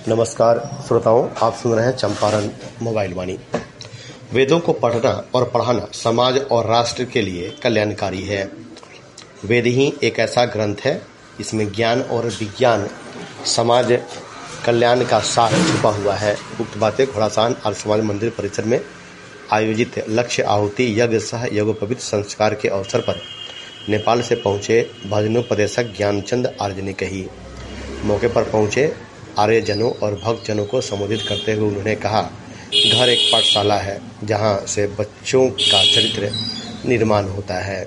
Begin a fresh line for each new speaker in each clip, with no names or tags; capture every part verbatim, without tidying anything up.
नमस्कार श्रोताओं, आप सुन रहे हैं चंपारण मोबाइल वाणी। वेदों को पढ़ना और पढ़ाना समाज और राष्ट्र के लिए कल्याणकारी है। वेद ही एक ऐसा ग्रंथ है इसमें ज्ञान और विज्ञान समाज कल्याण का सार छुपा हुआ है। उक्त बातें घोड़ासान आर्य समाज मंदिर परिसर में आयोजित लक्ष्य आहुति यज्ञ सह यज्ञोपवीत संस्कार के अवसर पर नेपाल से पहुंचे भजनोपदेशक ज्ञानचंद आर्य ने कही। मौके पर पहुंचे आर्यजनों और भक्तजनों को संबोधित करते हुए उन्होंने कहा, घर एक पाठशाला है जहां से बच्चों का चरित्र निर्माण होता है,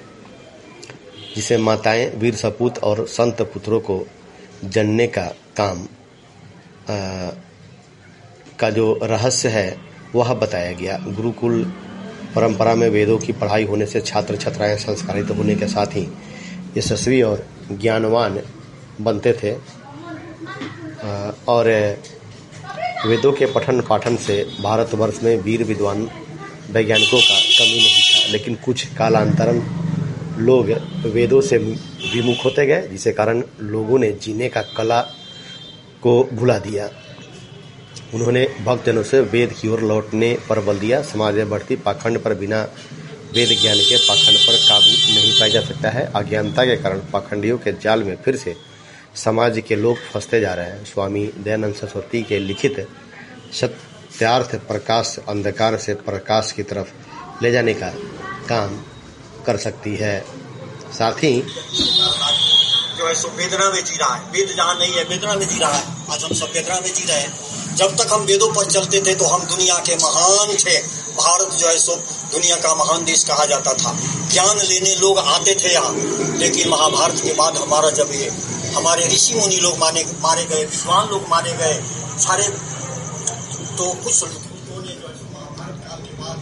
जिसे माताएं वीर सपूत और संत पुत्रों को जनने का काम आ, का जो रहस्य है वह बताया गया। गुरुकुल परंपरा में वेदों की पढ़ाई होने से छात्र छात्राएं संस्कारित होने के साथ ही यशस्वी और ज्ञानवान बनते थे और वेदों के पठन पाठन से भारतवर्ष में वीर विद्वान वैज्ञानिकों का कमी नहीं था। लेकिन कुछ कालांतरन लोग वेदों से विमुख होते गए, जिसके कारण लोगों ने जीने का कला को भुला दिया। उन्होंने भक्तजनों से वेद की ओर लौटने पर बल दिया। समाज में बढ़ती पाखंड पर बिना वेद ज्ञान के पाखंड पर काबू नहीं पाया जा सकता है। अज्ञानता के कारण पाखंडियों के जाल में फिर से समाज के लोग फंसते जा रहे हैं। स्वामी दयानंद सरस्वती के लिखित सत्यार्थ प्रकाश अंधकार से प्रकाश की तरफ ले जाने का काम कर सकती है। साथ ही
जो है सो वेदना में जी रहा है। वेद जहाँ नहीं है वेदना में जी रहा है। आज हम सब वेदना में जी रहे हैं। जब तक हम वेदों पर चलते थे तो हम दुनिया के महान थे। भारत जो है सो दुनिया का महान देश कहा जाता था। ज्ञान लेने लोग आते थे यहाँ। लेकिन महाभारत के बाद हमारा जब ये हमारे ऋषि मुनि लोग माने मारे गए, विद्वान लोग मारे गए, सारे तो कुछ